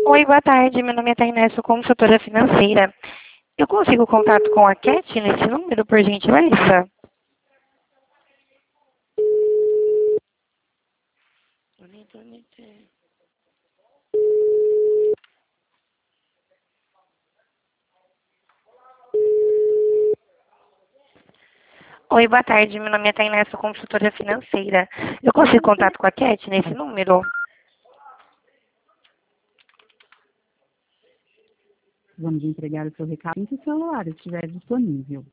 Oi, boa tarde. Meu nome é Tainá, sou consultora financeira. Eu consigo contato com a Cat nesse número, por gentileza? Oi, boa tarde. Meu nome é Tainá, sou consultora financeira. Eu consigo contato com a Cat nesse número? Vamos entregar o seu recado em que o celular estiver disponível.